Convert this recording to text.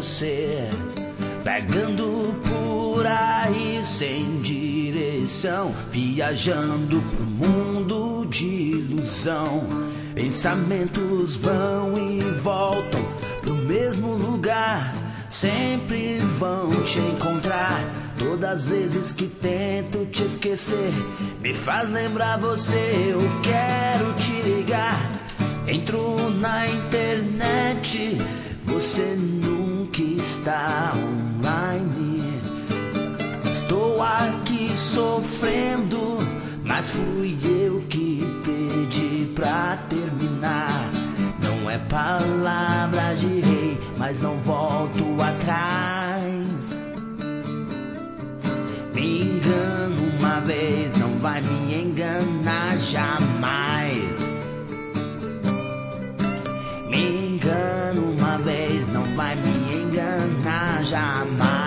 você, pegando por aí sem direção, viajando pro mundo de ilusão. Pensamentos vão e voltam pro mesmo lugar, sempre vão te encontrar. Todas as vezes que tento te esquecer, me faz lembrar você. Eu quero te ligar, entro na internet, você nunca está online. Estou aqui sofrendo, mas fui eu que pedi pra terminar. Não é palavra de rei, mas não volto atrás. Me engano uma vez, não vai me enganar jamais. Me engano uma vez, não vai me enganar jamais.